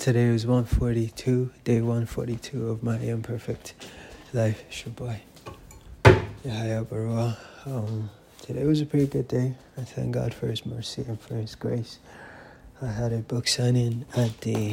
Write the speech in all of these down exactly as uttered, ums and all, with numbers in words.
Today was one forty-two, day one forty-two of my imperfect life. It's your boy, Yahya Barua. Um, today was a pretty good day. I thank God for His mercy and for His grace. I had a book signing at the,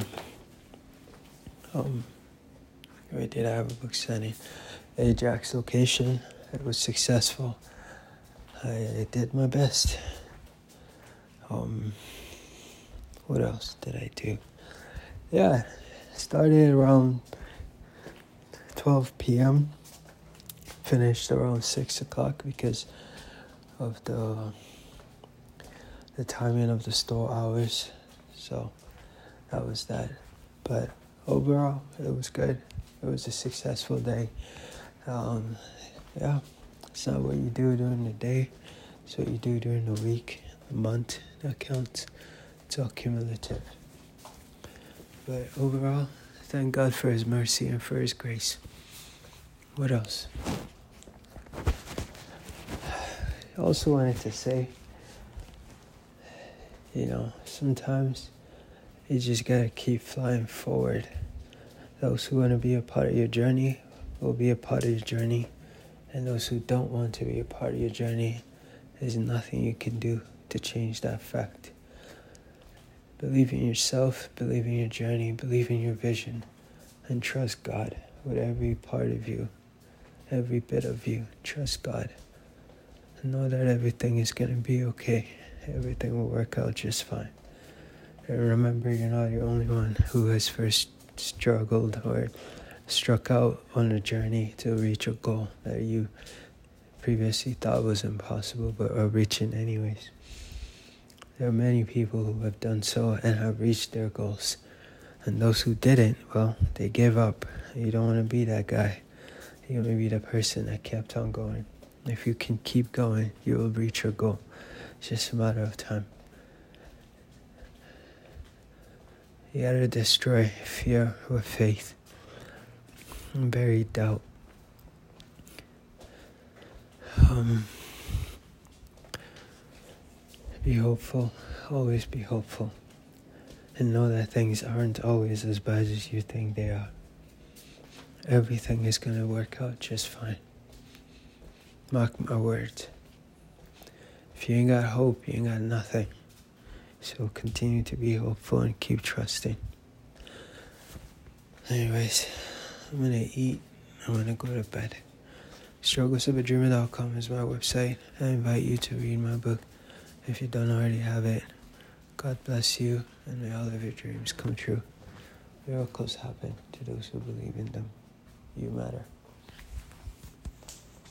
um, where did I have a book signing? Ajax location. It was successful. I, I did my best. Um, what else did I do? Yeah, started around twelve p.m. Finished around six o'clock because of the the timing of the store hours. So that was that. But overall, it was good. It was a successful day. Um, yeah, it's not what you do during the day. It's what you do during the week, the month that counts. It's all cumulative. But overall, thank God for His mercy and for His grace. What else? I also wanted to say, you know, sometimes you just gotta keep flying forward. Those who want to be a part of your journey will be a part of your journey. And those who don't want to be a part of your journey, there's nothing you can do to change that fact. Believe in yourself, believe in your journey, believe in your vision, and trust God with every part of you, every bit of you. Trust God. And know that everything is going to be okay. Everything will work out just fine. And remember, you're not the only one who has first struggled or struck out on a journey to reach a goal that you previously thought was impossible but are reaching anyways. There are many people who have done so and have reached their goals. And those who didn't, well, they give up. You don't want to be that guy. You want to be the person that kept on going. If you can keep going, you will reach your goal. It's just a matter of time. You gotta destroy fear with faith and bury doubt. Um... Be hopeful, always be hopeful, and know that things aren't always as bad as you think they are. Everything is going to work out just fine. Mark my words. If you ain't got hope, you ain't got nothing. So continue to be hopeful and keep trusting. Anyways, I'm going to eat. I'm going to go to bed. struggles of a dreamer dot com is my website. I invite you to read my book. If you don't already have it, God bless you, and may all of your dreams come true. Miracles happen to those who believe in them. You matter.